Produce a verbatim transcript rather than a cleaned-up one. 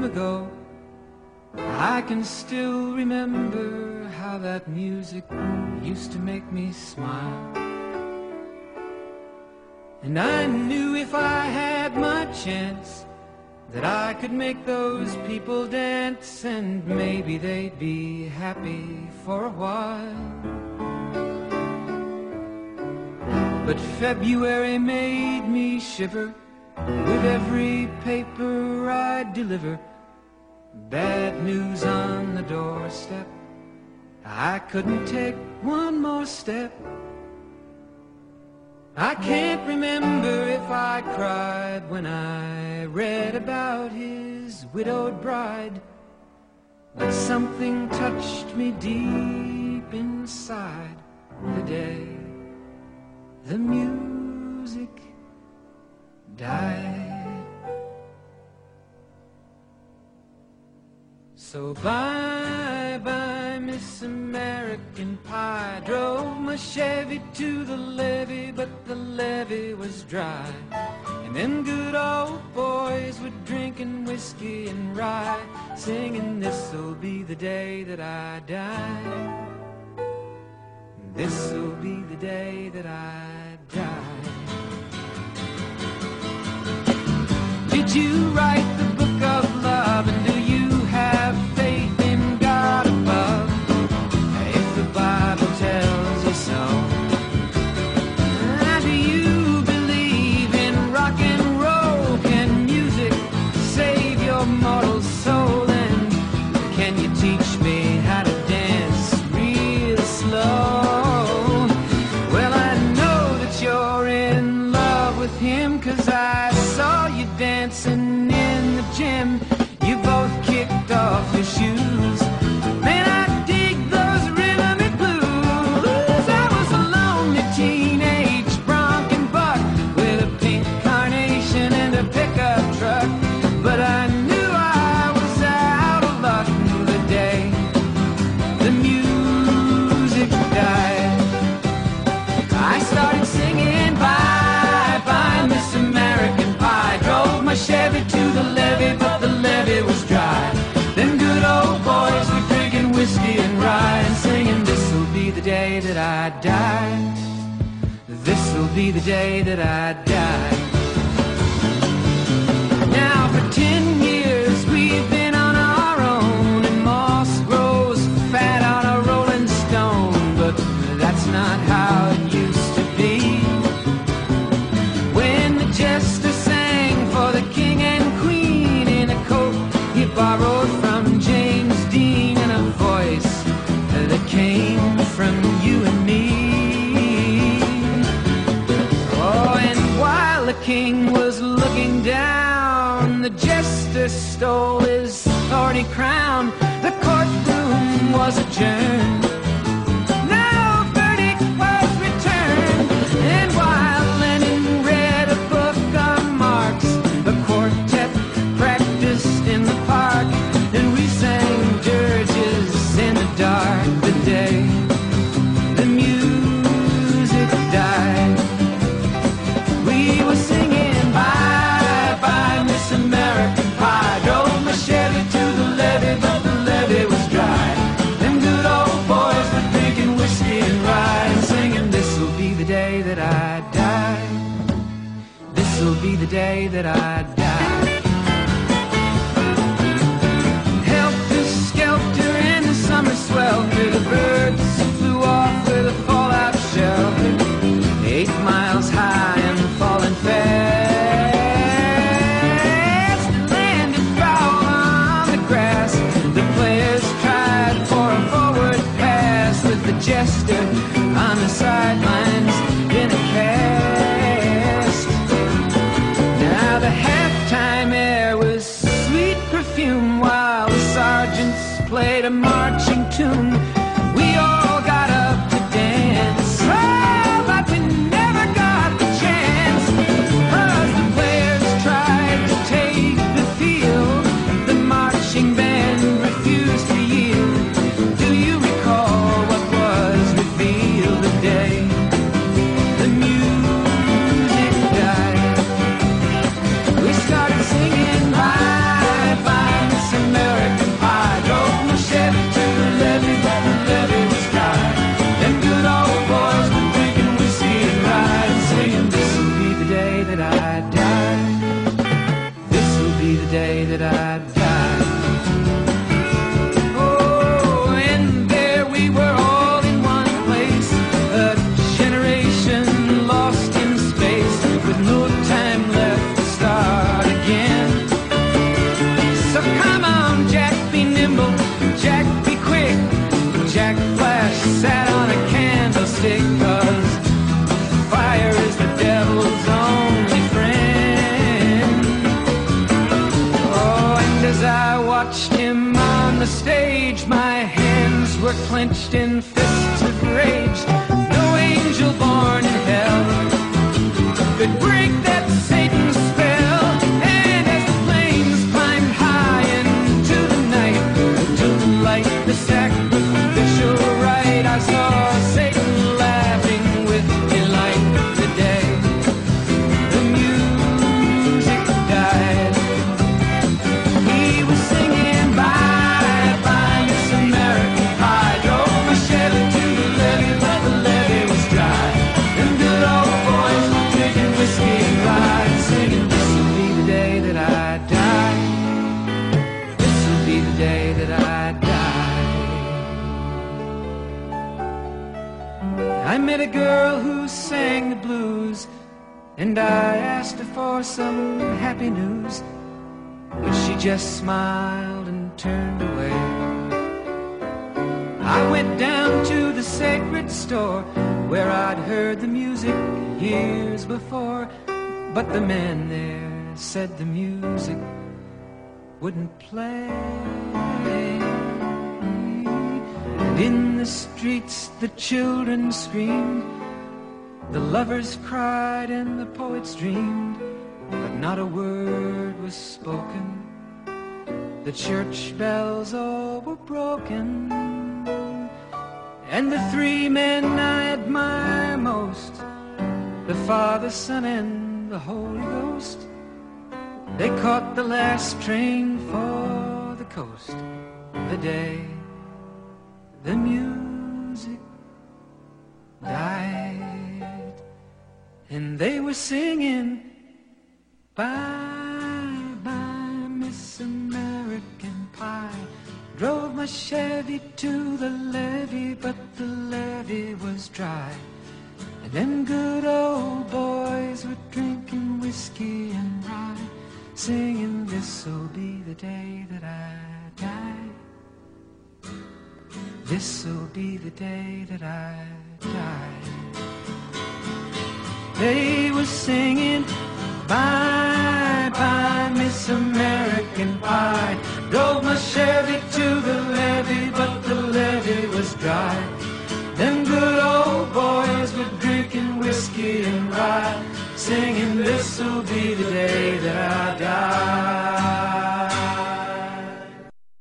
time ago, I can still remember how that music used to make me smile. And I knew if I had my chance that I could make those people dance, and maybe they'd be happy for a while. But February made me shiver with every paper I deliver. Bad news on the doorstep, I couldn't take one more step. I can't remember if I cried when I read about his widowed bride, but something touched me deep inside the day the music died. So bye-bye, Miss American Pie. Drove my Chevy to the levee, but the levee was dry. And them good old boys were drinking whiskey and rye, singing, this'll be the day that I die. This'll be the day that I die. Did you write the book of love, and do you have faith in God above? If the Bible tells you so. Do you believe in rock and roll? Can music save your mortal soul? And can you teach me how to dance real slow? Well, I know that you're in love with him, 'cause I saw you dancing in the gym. You both kicked off your shoes. Man, I dig those rhythm and blues. I was a lonely teenage bronc and buck with a pink carnation and a pickup truck, but I knew I was out of luck the day the music died. I started singing bye-bye, Miss American Pie. Drove my Chevy to the levee, but the levee was dry. Them good old boys were drinking whiskey and rye, and singing, this'll be the day that I die. This'll be the day that I die. Now for ten years we've been on our own, and moss grows fat on a rolling stone, but that's not how it used to be. When the jester sang for the king and queen in a coat he borrowed from James Dean, and a voice that came from you and me. Oh, and while the king was looking down, the jester stole his thorny crown. The courtroom was adjourned. No verdict was returned. And while Lenin read a book on Marx, the quartet practiced in the park, and we sang dirges in the dark the day the music died. We were singing bye-bye, Miss American Pie. Drove my Chevy to the levee, but the levee was dry. Them good old boys were drinking whiskey and rye, and singing, this'll be the day that I die. This'll be the day that I die. Helter-skelter in the summer swelter, the birds flew off with a fallout shelter. Eight miles high and falling fast, landed foul on the grass. The players tried for a forward pass, with the jester on the sidelines in a cast. Now the halftime air was sweet perfume, while the sergeants played a marching tune. We all got up to dance, oh, but we never got the chance, 'cause the players tried to take the field. The marching band refused to yield. Do you recall what was revealed the day the music died? We started singing bye-bye, day that I die. Oh, and there we were all in one place, a generation lost in space, with no time left to start again. So come on, Jack, be nimble, Jack, be quick. Jack Flash sat on a candlestick, 'cause fire is the devil's only friend. Oh, and as I watched him on the stage, my hands were clenched in fists of rage. No angel born in hell could break that Satan's spell. And as the flames climbed high into the night to light the sacrificial rite, I saw Satan laughing with delight. The day the music died, he was singing bye bye Miss American Pie. Drove my Chevy to the levee, but the levee was dry. Them good old boys were drinking whiskey and rye, singing, this'll be the day that I die. This'll be the day that I die. I met a girl who sang the blues, and I asked her for some happy news, but she just smiled and turned away. I went down to the sacred store where I'd heard the music years before, but the man there said the music wouldn't play. And in the streets the children screamed, the lovers cried and the poets dreamed, but not a word was spoken. The church bells all were broken, and the three men I admire most, the Father, Son, and the Holy Ghost, they caught the last train for the coast. The day the music died, and they were singing bye bye Miss American Pie. Drove my Chevy to the levee, but the levee was dry. And them good old boys were drinking whiskey and rye, singing, this'll be the day that I die. This'll be the day that I die. They were singing bye bye Miss American Pie.